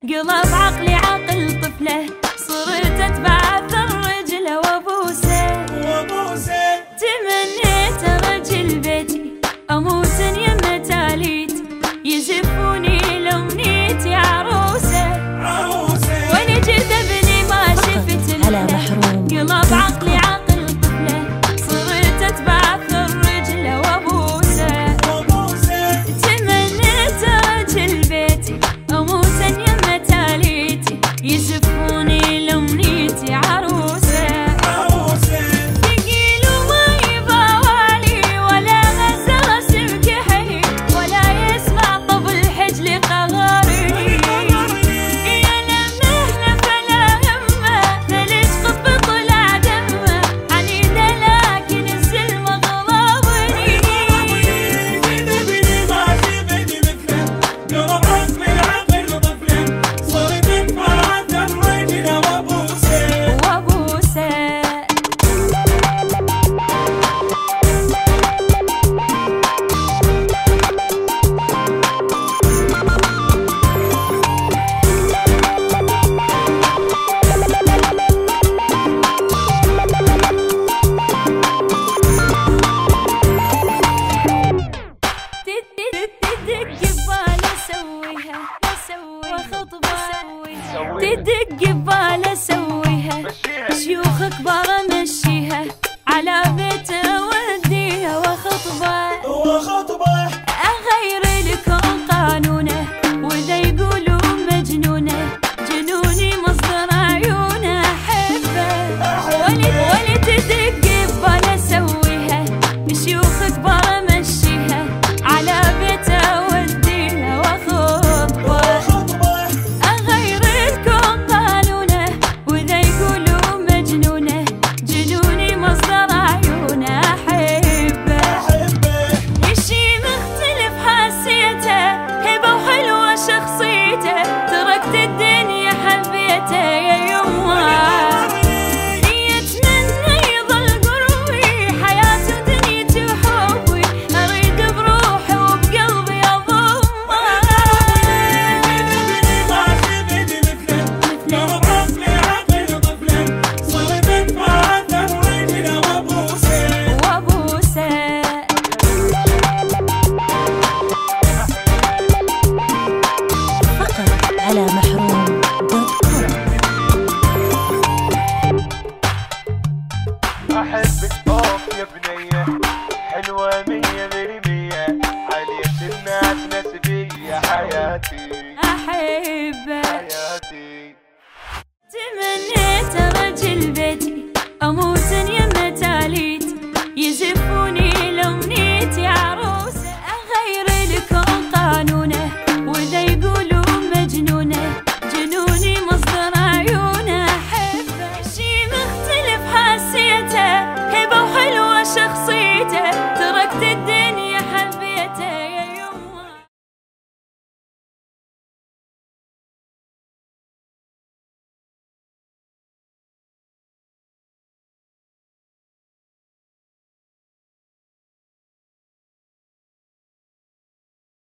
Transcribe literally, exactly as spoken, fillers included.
قلب عقلي عقل طفله، صرت اتبع اثر رجله وابوسه وابوسه تمنيت رجل بيتي اموت يمه تاليت، يزفوني لامنيتي عروسه عروسه وانا جذبني ما شفت على محروم. قلب عقلي عقل طفله، صرت اتبع اثر رجله وابوسه وابوسه تمنيت رجل بيتي اموت يمه تاليتي، يزفوني لامنيتي عروسه عروسه ثقيل وما يبالي ولا غزه رسم كحلي، ولا يسمع طبل حجلي قهرني، يا لمه فلا همه ثلج قطب طلع دمه، عنيده لكن السلم غضبني. جذبني ما شفت مثله، قلب عقلي عقل طفله، صرت اتبع اثر رجله وابوسه وابوسه تدق ببالي اسويها وخطبه، تدق ببالي اسويها شيوخ كبار امشيها، على بيته اوديها وخطبه وخطبه اغير لكم قانونه، واذا يقولوا مجنونه جنوني مصدر عيونه احبه، ولد ولد تدق ببالي اسويها شيوخ كبار امشيها، على بيته اوديها وخطبه وخطبه اغير لكم قانونه، واذا يقولوا مجنونه جنوني مصدر عيونه احبه، احبه الشي مختلف حسيته هبه وحلوه شخصيته، تركت الدنيا حبيته يا يمه، يتمنى يظل قربي حياتي ودنيتي وحبي، اريد بروحي وبقلبي اضمه جذبني ما شفت مثله، قلب عقلي عقل طفله، صرت اتبع اثر رجله وابوسه وابوسه فقط على محروم دوت كوم. احبك اوف يا بنيه